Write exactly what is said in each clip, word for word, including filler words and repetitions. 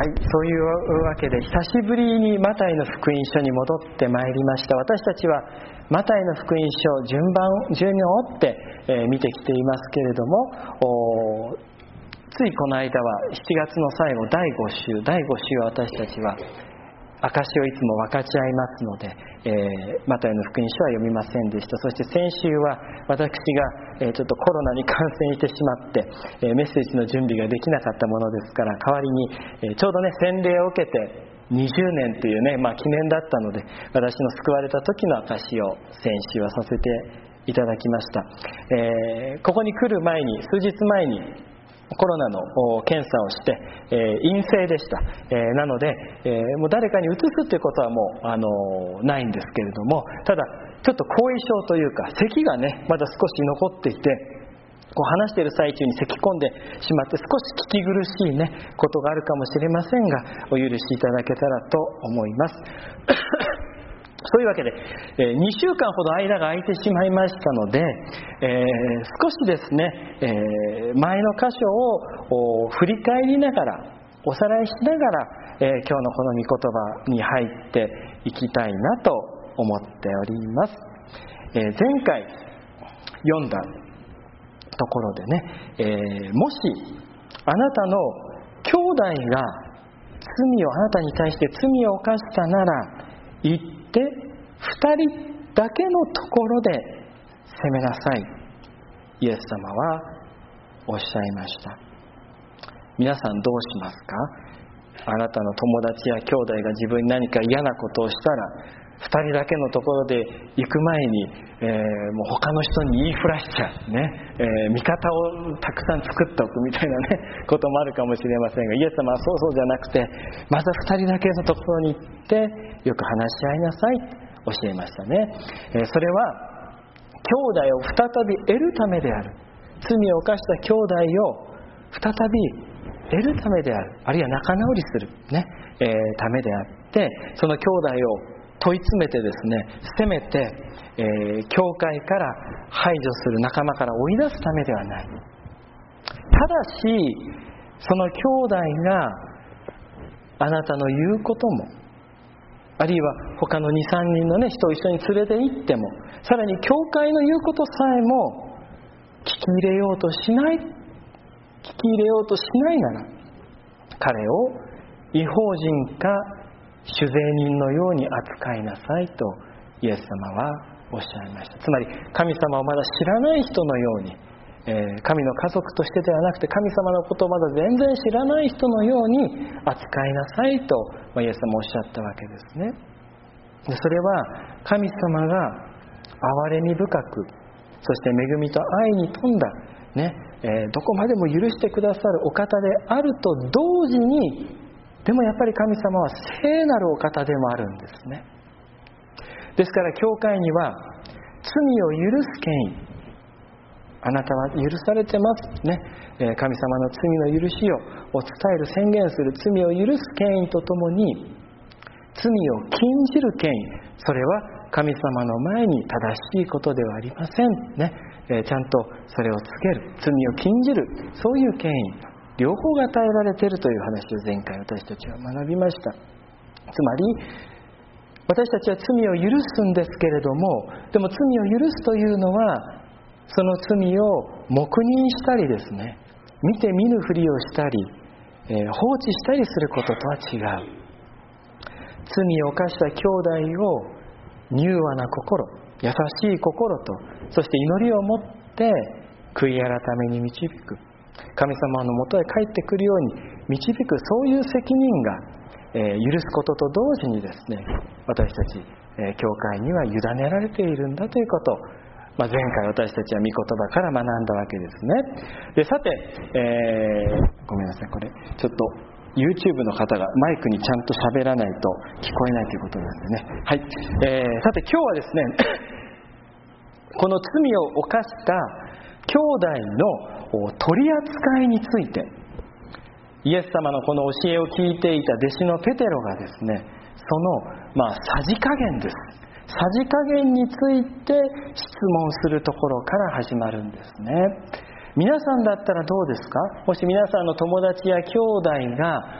はい、そういうわけで久しぶりにマタイの福音書に戻ってまいりました。私たちはマタイの福音書順番順に追って、えー、見てきていますけれども、ついこの間はしちがつの最後だいご週だいご週は私たちは証をいつも分かち合いますので、えー、マタイの福音書は読みませんでした。そして先週は私が、えー、ちょっとコロナに感染してしまって、えー、メッセージの準備ができなかったものですから、代わりに、えー、ちょうどね洗礼を受けてにじゅうねんというね、まあ、記念だったので、私の救われた時の証を先週はさせていただきました。えー、ここに来る前に数日前にコロナの検査をして、えー、陰性でした、えー、なので、えー、もう誰かにうつすっていうことはもう、あのー、ないんですけれども、ただちょっと後遺症というか咳がねまだ少し残っていて、こう話している最中に咳き込んでしまって少し聞き苦しいねことがあるかもしれませんが、お許しいただけたらと思います。そういうわけで、えー、にしゅうかんほど間が空いてしまいましたので、えー、少しですね、えー、前の箇所を振り返りながらおさらいしながら、えー、今日のこの御言葉に入っていきたいなと思っております。えー、前回読んだところでね、えー、もしあなたの兄弟が罪をあなたに対して罪を犯したなら言ってでふたりだけのところで責めなさい、イエス様はおっしゃいました。皆さんどうしますか？あなたの友達や兄弟が自分に何か嫌なことをしたら、ふたりだけのところで行く前に、えー、もう他の人に言いふらしちゃうね、えー、味方をたくさん作っておくみたいなねこともあるかもしれませんが、イエス様はそうそうじゃなくて、まずふたりだけのところに行ってよく話し合いなさいと教えましたね。えー、それは兄弟を再び得るためである、罪を犯した兄弟を再び得るためである、あるいは仲直りする、ねえー、ためであって、その兄弟を問い詰めてですね、せめて、えー、教会から排除する、仲間から追い出すためではない。ただしその兄弟があなたの言うことも、あるいは他の にさんにんの、ね、人を一緒に連れて行っても、さらに教会の言うことさえも聞き入れようとしない、聞き入れようとしないなら、彼を異邦人か酒税人のように扱いなさいとイエス様はおっしゃいました。つまり神様をまだ知らない人のように、えー、神の家族としてではなくて、神様のことをまだ全然知らない人のように扱いなさいと、まあ、イエス様おっしゃったわけですね。でそれは神様が憐れみ深く、そして恵みと愛に富んだ、ねえー、どこまでも許してくださるお方であると同時に、でもやっぱり神様は聖なるお方でもあるんですね。ですから教会には罪を許す権威、あなたは許されてますね、神様の罪の許しを伝える、宣言する、罪を許す権威とともに罪を禁じる権威、それは神様の前に正しいことではありませんね、ちゃんとそれを告げる、罪を禁じる、そういう権威両方が与えられているという話を前回私たちは学びました。つまり私たちは罪を許すんですけれども、でも罪を許すというのはその罪を黙認したりですね、見て見ぬふりをしたり、えー、放置したりすることとは違う。罪を犯した兄弟を柔和な心、優しい心と、そして祈りを持って悔い改めに導く、神様のもとへ帰ってくるように導く、そういう責任が、えー、許すことと同時にですね、私たち、えー、教会には委ねられているんだということを、まあ、前回私たちは御言葉から学んだわけですね。でさて、えー、ごめんなさい、これちょっと YouTube の方がマイクにちゃんと喋らないと聞こえないということなんでね、はい、えー、さて今日はですねこの罪を犯した兄弟の取り扱いについて、イエス様のこの教えを聞いていた弟子のペテロがですね、その、まあ、さじ加減です、さじ加減について質問するところから始まるんですね。皆さんだったらどうですか？もし皆さんの友達や兄弟が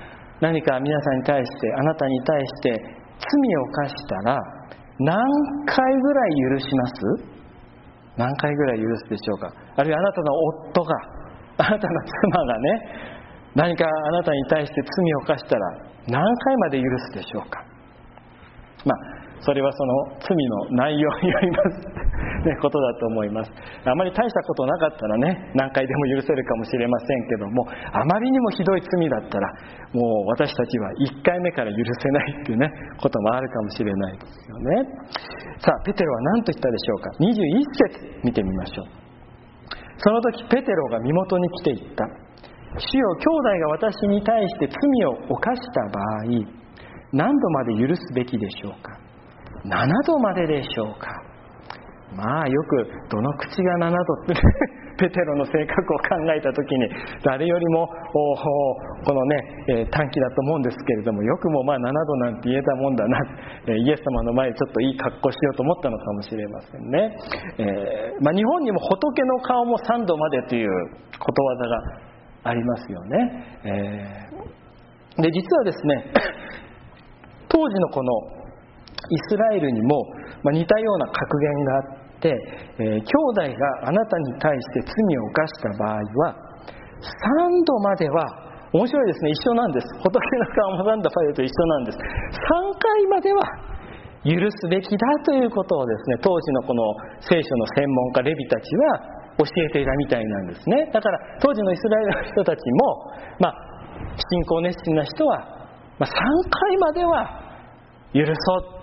何か皆さんに対して、あなたに対して罪を犯したら何回ぐらい許します？何回ぐらい許すでしょうか。あるいはあなたの夫が、あなたの妻がね、何かあなたに対して罪を犯したら何回まで許すでしょうか。まあそれはその罪の内容によります、ね、ことだと思います。あまり大したことなかったらね、何回でも許せるかもしれませんけども、あまりにもひどい罪だったらもう私たちはいっかいめから許せないっていうねこともあるかもしれないですよね。さあペテロは何と言ったでしょうか。にじゅういっ節見てみましょう。その時ペテロが身元に来て言った。主よ、兄弟が私に対して罪を犯した場合、何度まで許すべきでしょうか。ななどまででしょうか。まあよくどの口がななどってペテロの性格を考えた時に誰よりもこのね短気だと思うんですけれども、よくもまあななどなんて言えたもんだな、イエス様の前でちょっといい格好しようと思ったのかもしれませんね。えーまあ、日本にも仏の顔もさんどまでということわざがありますよね。えー、で実はですね当時のこのイスラエルにも似たような格言があって、えー、兄弟があなたに対して罪を犯した場合はさんどまでは、面白いですね、一緒なんです。仏の顔もさんどまでと一緒なんです。さんかいまでは許すべきだということをですね、当時のこの聖書の専門家レビたちは教えていたみたいなんですね。だから当時のイスラエルの人たちも、まあ、信仰熱心な人は、まあ、さんかいまでは許そう、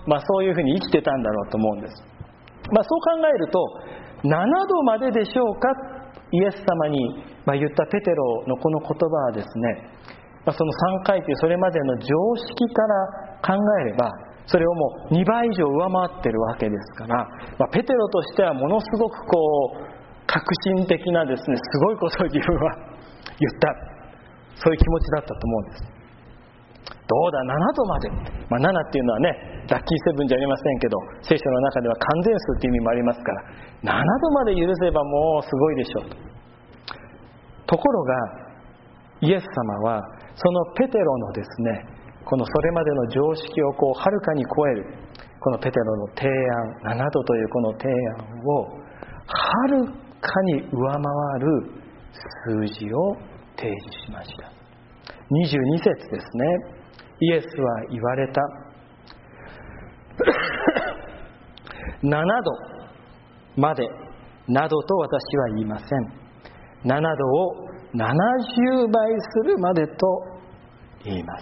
まあ、そういうふうに生きてたんだろうと思うんです。まあ、そう考えるとななどまででしょうか、イエス様に言ったペテロのこの言葉はですね、まあ、そのさんかいというそれまでの常識から考えればそれをもうにばい以上上回ってるわけですから、まあ、ペテロとしてはものすごくこう革新的なですね、すごいことを自分は言った、そういう気持ちだったと思うんです。どうだななどまで、まあ、ななっていうのはねラッキーセブンじゃありませんけど、聖書の中では完全数という意味もありますから、ななどまで許せばもうすごいでしょうと。ところがイエス様はそのペテロのですね、このそれまでの常識をこうはるかに超えるこのペテロの提案、ななどというこの提案をはるかに上回る数字を提示しました。にじゅうに節ですね。イエスは言われた。ななどまでなどと私は言いません。ななどをななじゅうばいするまでと言います。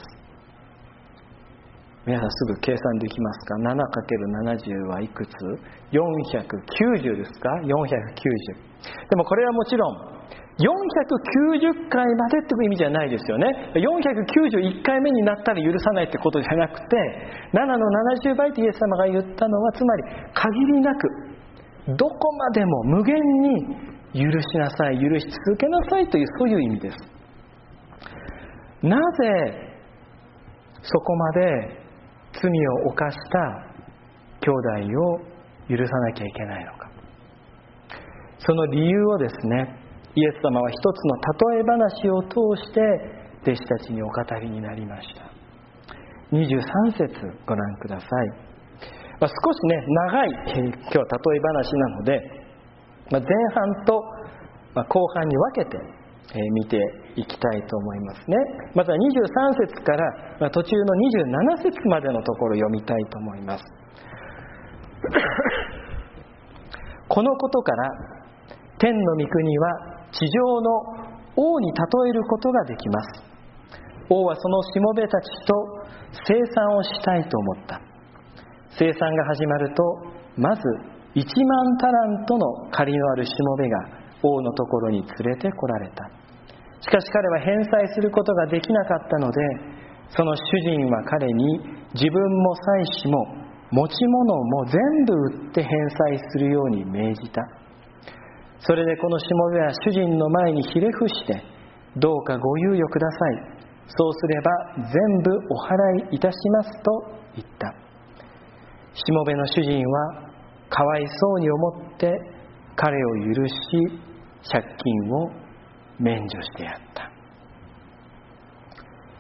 皆さんすぐ計算できますか？ ななかけるななじゅう はいくつ？よんひゃくきゅうじゅうですか？よんひゃくきゅうじゅう。でもこれはもちろんよんひゃくきゅうじゅっかいまでって意味じゃないですよね。よんひゃくきゅうじゅういっかいめになったら許さないってことじゃなくて、ななのななじゅうばいとイエス様が言ったのは、つまり限りなくどこまでも無限に許しなさい、許し続けなさいという、そういう意味です。なぜそこまで罪を犯した兄弟を許さなきゃいけないのか。その理由をですね、イエス様は一つの例え話を通して弟子たちにお語りになりました。にじゅうさん節ご覧ください。まあ、少しね長い、えー、今日は例え話なので、まあ、前半と、まあ、後半に分けて、えー、見ていきたいと思いますね。まずはにじゅうさん節から、まあ、途中のにじゅうなな節までのところを読みたいと思います。このことから天の御国は地上の王に例えることができます。王はそのしもべたちと生産をしたいと思った。生産が始まると、まずいちまんタラントの借りのあるしもべが王のところに連れてこられた。しかし彼は返済することができなかったので、その主人は彼に自分も妻子も持ち物も全部売って返済するように命じた。それでこのしもべは主人の前にひれ伏して、どうかご猶予ください。そうすれば全部お払いいたしますと言った。しもべの主人はかわいそうに思って彼を許し、借金を免除してやった。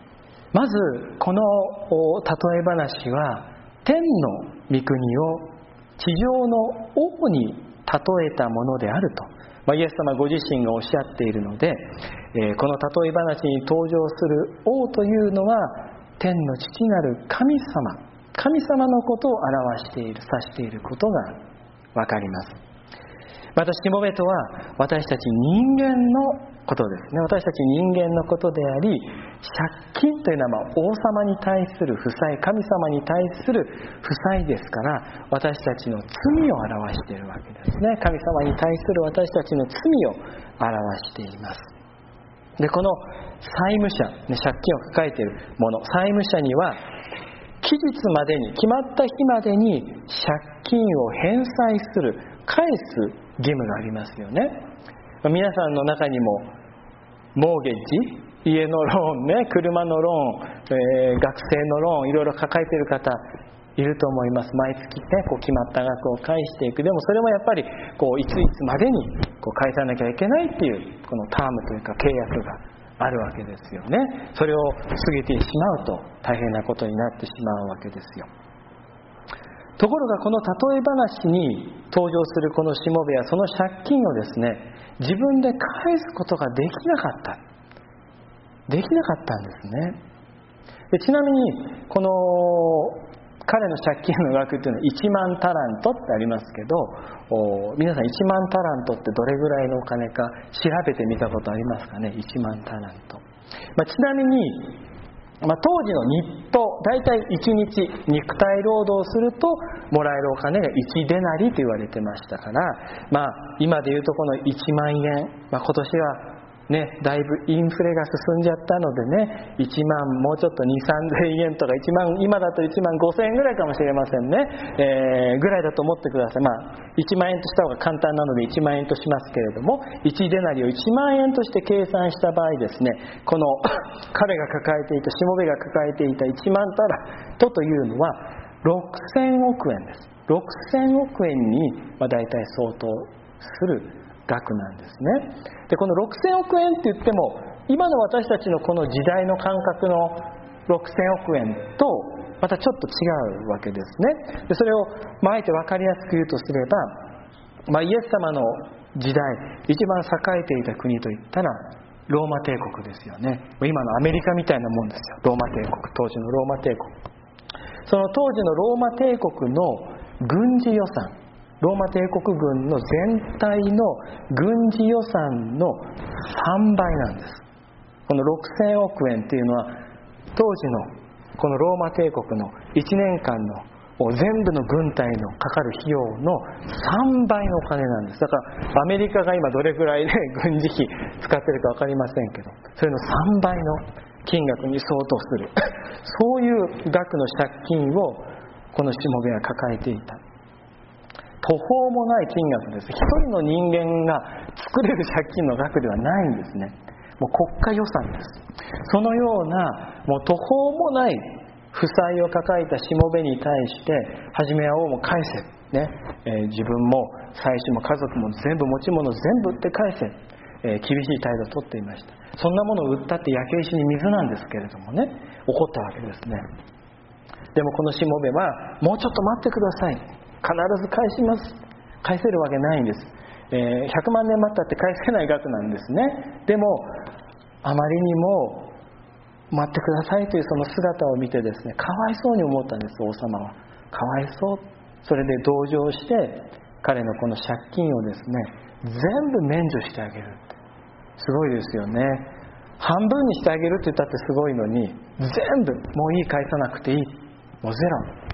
まずこの例え話は天の御国を地上の王に例えたものであると、まあ、イエス様ご自身がおっしゃっているので、えー、この例え話に登場する王というのは天の父なる神様、神様のことを表している、指していることがわかります。またしもべとは私たち人間のことですね。私たち人間のことであり、借金というのはまあ王様に対する負債、神様に対する負債ですから、私たちの罪を表しているわけですね。神様に対する私たちの罪を表しています。で、この債務者、ね、借金を抱えている者、債務者には期日までに、決まった日までに借金を返済する、返す義務がありますよね。皆さんの中にもモーゲージ、家のローンね、車のローン、えー、学生のローン、いろいろ抱えている方いると思います。毎月ね、こう決まった額を返していく。でもそれもやっぱりこういついつまでにこう返さなきゃいけないっていうこのタームというか契約があるわけですよね。それを過ぎてしまうと大変なことになってしまうわけですよ。ところがこの例え話に登場するこのしもべはその借金をですね、自分で返すことができなかったできなかったんですね。でちなみにこの彼の借金の額というのはいちまんタラントってありますけど、皆さんいちまんタラントってどれぐらいのお金か調べてみたことありますかね。いちまんタラント、まあ、ちなみにまあ、当時の日当、大体いちにち肉体労働するともらえるお金がいちデナリと言われてましたから、まあ、今でいうとこのいちまんえん、まあ、今年はね、だいぶインフレが進んじゃったのでね、いちまんもうちょっとにさんぜんえんとかいちまん、今だといちまんごせんえんぐらいかもしれませんね、えー、ぐらいだと思ってください。まあいちまんえんとした方が簡単なのでいちまんえんとしますけれども、いちデナリをいちまんえんとして計算した場合ですね、この彼が抱えていた、しもべが抱えていたいちまんタラントというのはろくせんおくえんです。ろくせんおくえんにまあ大体相当する額なんですね。でこのろくせんおくえんって言っても今の私たちのこの時代の感覚のろくせんおくえんとまたちょっと違うわけですね。でそれを、まあ、あえて分かりやすく言うとすれば、まあ、イエス様の時代一番栄えていた国といったらローマ帝国ですよね。今のアメリカみたいなもんですよ、ローマ帝国。当時のローマ帝国、その当時のローマ帝国の軍事予算、ローマ帝国軍の全体の軍事予算のさんばいなんです。このろくせんおくえんっていうのは当時のこのローマ帝国のいちねんかんの全部の軍隊のかかる費用のさんばいのお金なんです。だからアメリカが今どれくらいで軍事費使ってるか分かりませんけど、それのさんばいの金額に相当するそういう額の借金をこのしもべは抱えていた。途方もない金額です。一人の人間が作れる借金の額ではないんですね。もう国家予算です。そのようなもう途方もない負債を抱えたしもべに対して初めは王も返せ、ねえー、自分も妻子も家族も全部持ち物全部売って返せ、えー、厳しい態度をとっていました。そんなものを売ったって焼け石に水なんですけれどもね、怒ったわけですね。でもこのしもべはもうちょっと待ってください、必ず返します。返せるわけないんです。えー、ひゃくまんねん待ったって返せない額なんですね。でもあまりにも待ってくださいというその姿を見てですね、かわいそうに思ったんです。王様はかわいそう。それで同情して彼のこの借金をですね全部免除してあげる。すごいですよね。半分にしてあげるって言ったってすごいのに、全部もういい、返さなくていい、もうゼ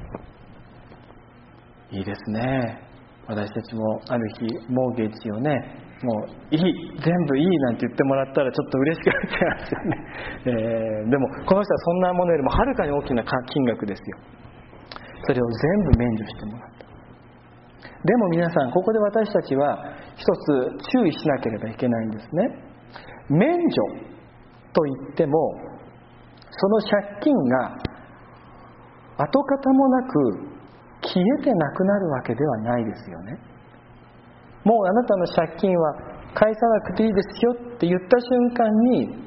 ロ。いいですね。私たちもある日モーゲージをね、もういい、全部いいなんて言ってもらったらちょっと嬉しくなっちゃいますよね、えー、でもこの人はそんなものよりもはるかに大きな金額ですよ。それを全部免除してもらった。でも皆さん、ここで私たちは一つ注意しなければいけないんですね。免除と言ってもその借金が跡形もなく消えてなくなるわけではないですよね。もうあなたの借金は返さなくていいですよって言った瞬間に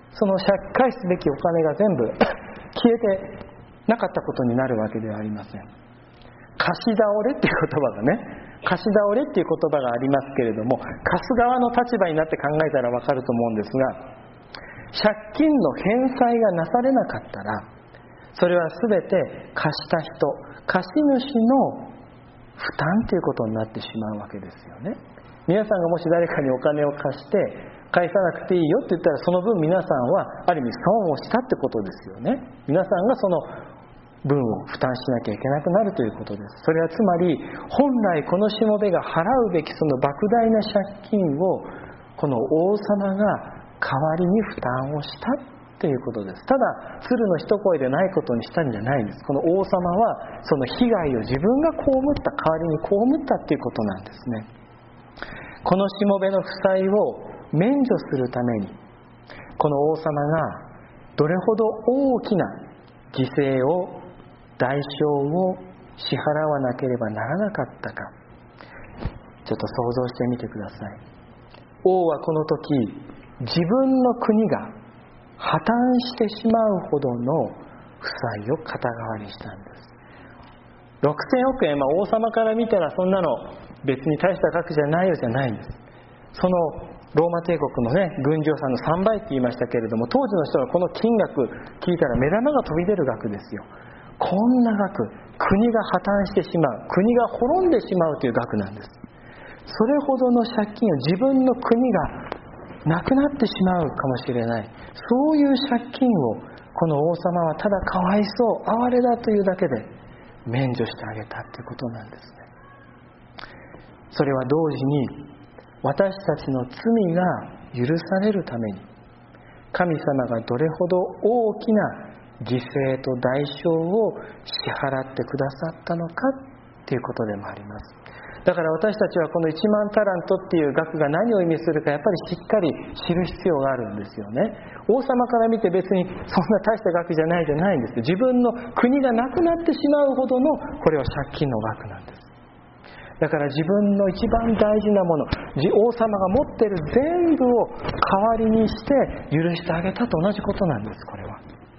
その借返すべきお金が全部消えてなかったことになるわけではありません。貸し倒れっていう言葉がね、貸し倒れっていう言葉がありますけれども、貸す側の立場になって考えたらわかると思うんですが、借金の返済がなされなかったら、それは全て貸した人、貸主の負担ということになってしまうわけですよね。皆さんがもし誰かにお金を貸して返さなくていいよって言ったら、その分皆さんはある意味損をしたってことですよね。皆さんがその分を負担しなきゃいけなくなるということです。それはつまり、本来このしもべが払うべきその莫大な借金をこの王様が代わりに負担をしたということです。ただ鶴の一声でないことにしたんじゃないんです。この王様はその被害を自分が被った代わりに被ったということなんですね。このしもべの負債を免除するために、この王様がどれほど大きな犠牲を、代償を支払わなければならなかったか、ちょっと想像してみてください。王はこの時、自分の国が破綻してしまうほどの負債を肩代わりしたんです。ろくせんおくえん、まあ、王様から見たらそんなの別に大した額じゃないよじゃないんです。そのローマ帝国のね、軍事予算のさんばいって言いましたけれども、当時の人はこの金額聞いたら目玉が飛び出る額ですよ。こんな額、国が破綻してしまう、国が滅んでしまうという額なんです。それほどの借金を、自分の国がなくなってしまうかもしれない、そういう借金をこの王様はただかわいそう、哀れだというだけで免除してあげたということなんですね。それは同時に私たちの罪が許されるために、神様がどれほど大きな犠牲と代償を支払ってくださったのかということでもあります。だから私たちはこのいちまんタラントっていう額が何を意味するか、やっぱりしっかり知る必要があるんですよね。王様から見て別にそんな大した額じゃないじゃないんです。自分の国がなくなってしまうほどのこれは借金の額なんです。だから自分の一番大事なもの、王様が持っている全部を代わりにして許してあげたと同じことなんです。これは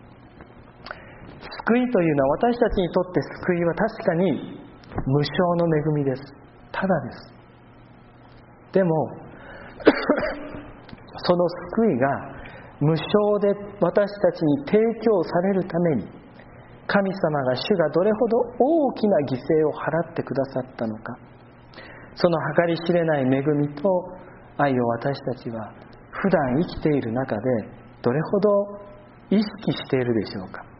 救いというのは、私たちにとって救いは確かに無償の恵みです。ただです。でもその救いが無償で私たちに提供されるために、神様が主がどれほど大きな犠牲を払ってくださったのか、その計り知れない恵みと愛を私たちは普段生きている中でどれほど意識しているでしょうか。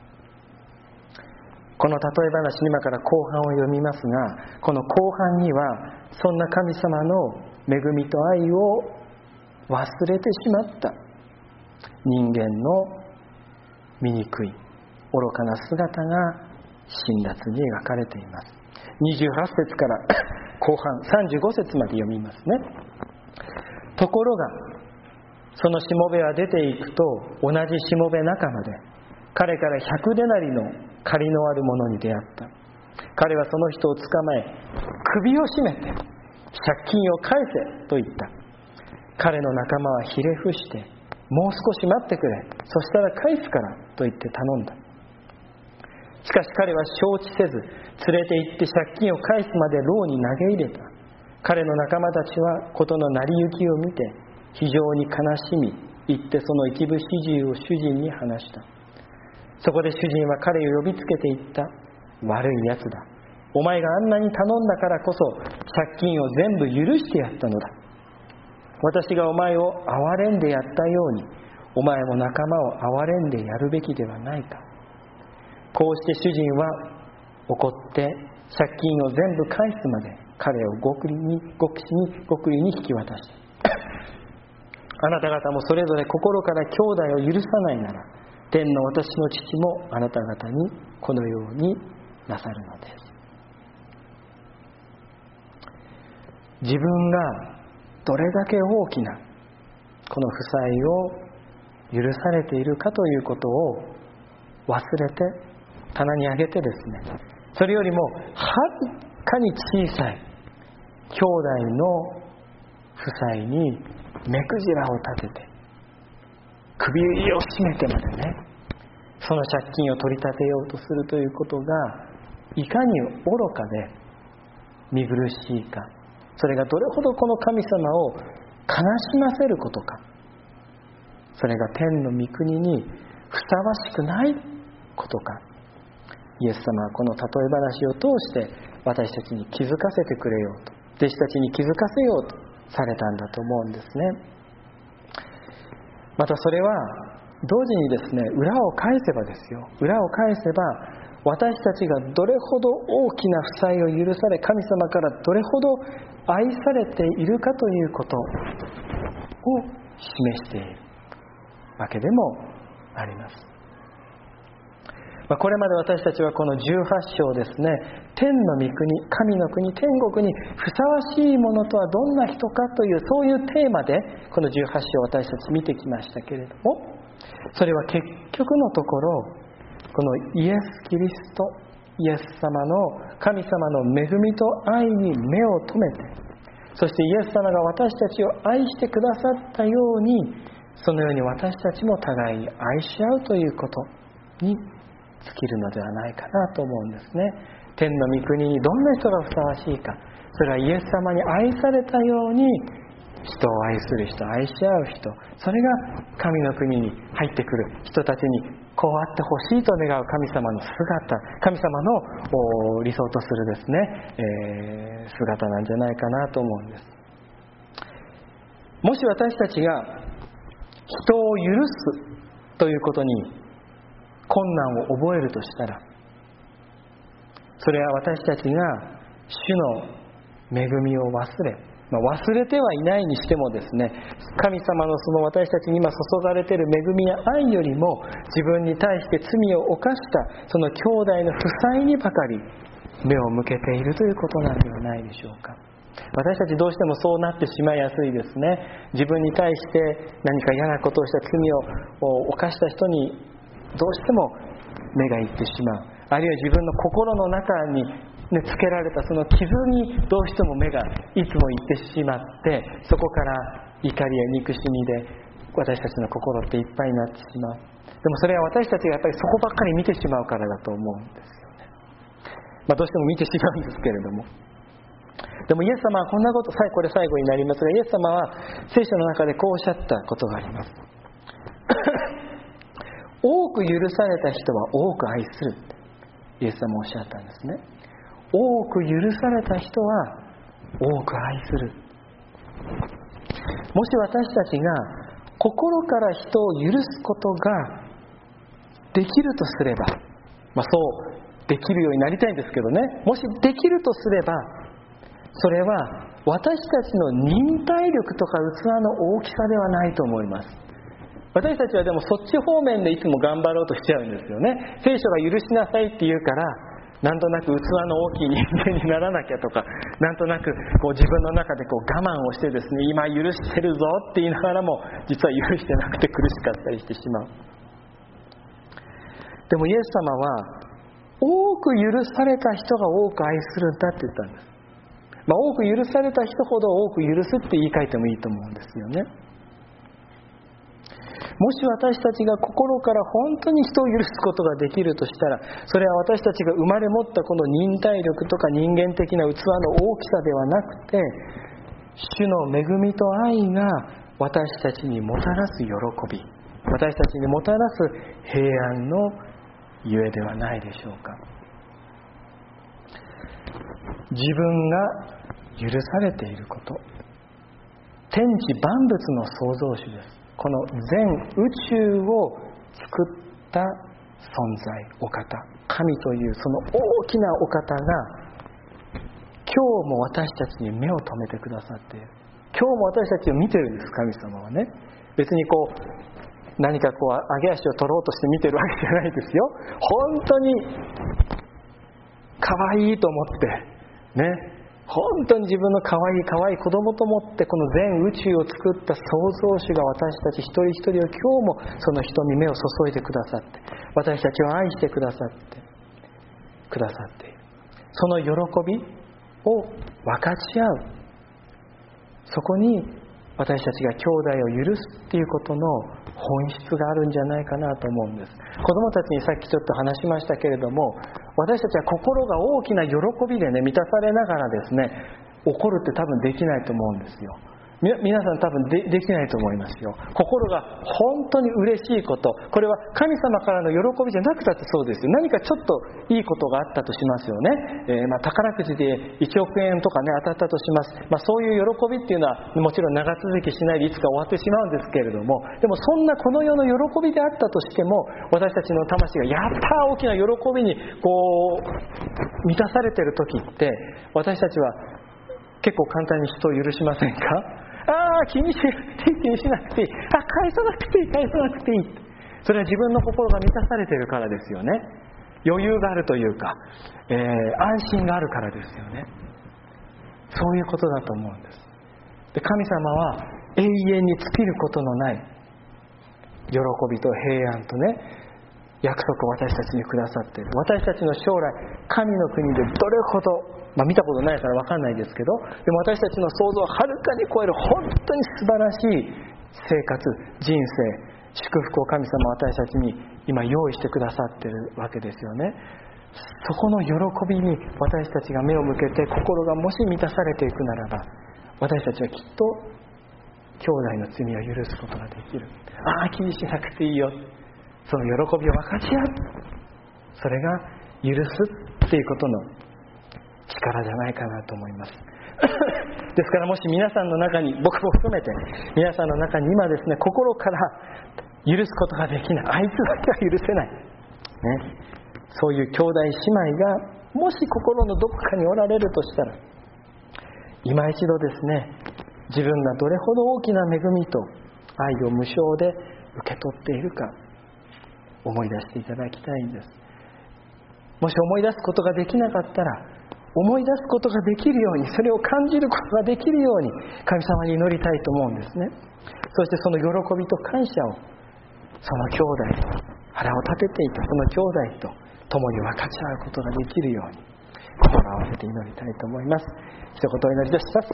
この例え話、今から後半を読みますが、この後半にはそんな神様の恵みと愛を忘れてしまった人間の醜い愚かな姿が辛辣に描かれています。にじゅうはち節から後半さんじゅうご節まで読みますね。ところがそのしもべは出ていくと、同じしもべ仲間で彼からひゃくデナリの借りのある者に出会った。彼はその人を捕まえ、首を絞めて借金を返せと言った。彼の仲間はひれ伏して、もう少し待ってくれ、そしたら返すからと言って頼んだ。しかし彼は承知せず、連れて行って借金を返すまで牢に投げ入れた。彼の仲間たちは事の成り行きを見て非常に悲しみ、行ってその一部始終を主人に話した。そこで主人は彼を呼びつけて言った。悪いやつだ。お前があんなに頼んだからこそ借金を全部許してやったのだ。私がお前を憐れんでやったように、お前も仲間を憐れんでやるべきではないか。こうして主人は怒って借金を全部返すまで彼を極利に極死に極利に引き渡した。あなた方もそれぞれ心から兄弟を許さないなら、天の私の父もあなた方にこのようになさるのです。自分がどれだけ大きなこの負債を許されているかということを忘れて棚に上げてですね、それよりもはるかに小さい兄弟の負債に目くじらを立てて、 首を絞めてまでね、その借金を取り立てようとするということがいかに愚かで見苦しいか、それがどれほどこの神様を悲しませることか、それが天の御国にふさわしくないことか、イエス様はこの例え話を通して私たちに気づかせてくれようと、弟子たちに気づかせようとされたんだと思うんですね。またそれは同時にですね、裏を返せばですよ、裏を返せば私たちがどれほど大きな負債を許され、神様からどれほど愛されているかということを示しているわけでもあります。これまで私たちはこのじゅうはち章ですね、天の御国、神の国、天国にふさわしいものとはどんな人かという、そういうテーマでこのじゅうはち章を私たち見てきましたけれども、それは結局のところ、このイエス・キリスト、イエス様の神様の恵みと愛に目を留めて、そしてイエス様が私たちを愛してくださったように、そのように私たちも互いに愛し合うということに尽きるのではないかなと思うんですね。天の御国にどんな人がふさわしいか、それはイエス様に愛されたように人を愛する人、愛し合う人、それが神の国に入ってくる人たちにこうあってほしいと願う神様の姿、神様の理想とするですね、えー、姿なんじゃないかなと思うんです。もし私たちが人を許すということに困難を覚えるとしたら、それは私たちが主の恵みを忘れ、まあ、忘れてはいないにしてもですね、神様のその私たちに今注がれている恵みや愛よりも自分に対して罪を犯したその兄弟の負債にばかり目を向けているということなんではないでしょうか。私たちどうしてもそうなってしまいやすいですね。自分に対して何か嫌なことをした、罪を犯した人にどうしても目がいってしまう、あるいは自分の心の中に、ね、つけられたその傷にどうしても目がいつもいってしまって、そこから怒りや憎しみで私たちの心っていっぱいになってしまう。でもそれは私たちがやっぱりそこばっかり見てしまうからだと思うんですよね。まあ、どうしても見てしまうんですけれども、でもイエス様はこんなこと、これ最後になりますが、イエス様は聖書の中でこうおっしゃったことがあります。多く許された人は多く愛する、イエス様おっしゃったんですね。多く許された人は多く愛する。もし私たちが心から人を許すことができるとすれば、まあ、そうできるようになりたいんですけどね、もしできるとすれば、それは私たちの忍耐力とか器の大きさではないと思います。私たちはでもそっち方面でいつも頑張ろうとしちゃうんですよね。聖書が許しなさいって言うから、なんとなく器の大きい人間にならなきゃとか、なんとなくこう自分の中でこう我慢をしてですね、今許してるぞって言いながらも実は許してなくて苦しかったりしてしまう。でもイエス様は多く許された人が多く愛するんだって言ったんです。まあ、多く許された人ほど多く許すって言い換えてもいいと思うんですよね。もし私たちが心から本当に人を許すことができるとしたら、それは私たちが生まれ持ったこの忍耐力とか人間的な器の大きさではなくて、主の恵みと愛が私たちにもたらす喜び、私たちにもたらす平安のゆえではないでしょうか。自分が許されていること、天地万物の創造主です。この全宇宙を作った存在、お方、神というその大きなお方が今日も私たちに目を留めてくださっている。今日も私たちを見てるんです。神様はね、別にこう何かこう上げ足を取ろうとして見てるわけじゃないですよ。本当に可愛いと思ってね、本当に自分の可愛い可愛い子供と思ってこの全宇宙を作った創造主が私たち一人一人を今日もその人に目を注いでくださって、私たちを愛してくださってくださっている。その喜びを分かち合う、そこに私たちが兄弟を許すっていうことの本質があるんじゃないかなと思うんです。子供たちにさっきちょっと話しましたけれども、私たちは心が大きな喜びでね満たされながらですね、怒るって多分できないと思うんですよ。み皆さん多分 で, できないと思いますよ。心が本当に嬉しいこと、これは神様からの喜びじゃなくたってそうですよ。何かちょっといいことがあったとしますよね。えーまあ、宝くじでいちおくえんとかね当たったとします。まあ、そういう喜びっていうのはもちろん長続きしないでいつか終わってしまうんですけれども、でもそんなこの世の喜びであったとしても、私たちの魂がやったー大きな喜びにこう満たされている時って、私たちは結構簡単に人を許しませんか？ああ、気にしなくていい、気にしなくていい。あ、返さなくていい、返さなくていい。それは自分の心が満たされているからですよね。余裕があるというか、えー、安心があるからですよね。そういうことだと思うんです。で、神様は永遠に尽きることのない喜びと平安とね、約束を私たちにくださっている。私たちの将来、神の国でどれほど、まあ、見たことないから分かんないですけど、でも私たちの想像をはるかに超える本当に素晴らしい生活、人生、祝福を神様は私たちに今用意してくださっているわけですよね。そこの喜びに私たちが目を向けて、心がもし満たされていくならば、私たちはきっと兄弟の罪を許すことができる。ああ、気にしなくていいよ、その喜びを分かち合う、それが許すっていうことの力じゃないかなと思いますですから、もし皆さんの中に、僕も含めて皆さんの中に今ですね、心から許すことができない、あいつだけは許せない、ね、そういう兄弟姉妹がもし心のどこかにおられるとしたら、今一度ですね、自分がどれほど大きな恵みと愛を無償で受け取っているか思い出していただきたいんです。もし思い出すことができなかったら、思い出すことができるように、それを感じることができるように神様に祈りたいと思うんですね。そしてその喜びと感謝を、その兄弟、腹を立てていたその兄弟と共に分かち合うことができるように、心を合わせて祈りたいと思います。一言お祈りいたします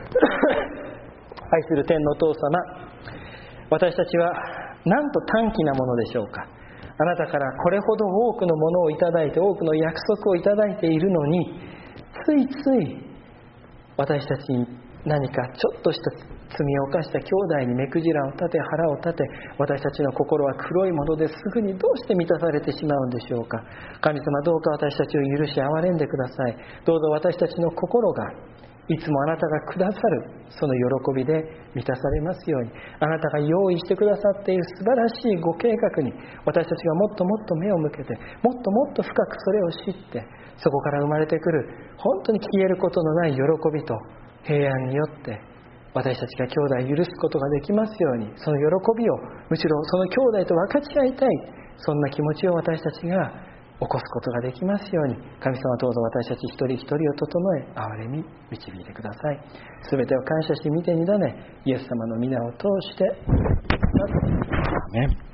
愛する天のお父様、私たちはなんと短気なものでしょうか。あなたからこれほど多くのものをいただいて、多くの約束をいただいているのに、ついつい私たちに何かちょっとした罪を犯した兄弟に目くじらを立て、腹を立て、私たちの心は黒いものですぐにどうして満たされてしまうんでしょうか。神様、どうか私たちを許し憐れんでください。どうぞ私たちの心がいつもあなたがくださるその喜びで満たされますように、あなたが用意してくださっている素晴らしいご計画に私たちがもっともっと目を向けて、もっともっと深くそれを知って、そこから生まれてくる本当に消えることのない喜びと平安によって私たちが兄弟を許すことができますように、その喜びをむしろその兄弟と分かち合いたい、そんな気持ちを私たちが起こすことができますように、神様、どうぞ私たち一人一人を整え、憐れみ導いてください。すべてを感謝して見てにだね、イエス様の皆を通してアーメン。